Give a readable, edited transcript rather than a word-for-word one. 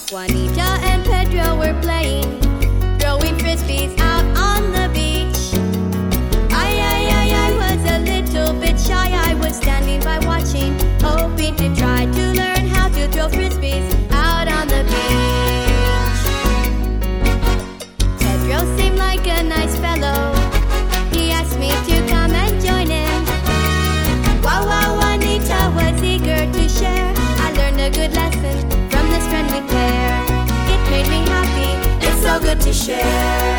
Juanita and Pedro were playing, throwing frisbees out on the beach. I was a little bit shy. I was standing by watching, hoping to try to learn how to throw frisbees out on the beach. Pedro seemed like a nice fellow. He asked me to come and join him. Wow, Juanita was eager to share. I learned a good lesson from this friendly pair. It made me happy, it's so good to share.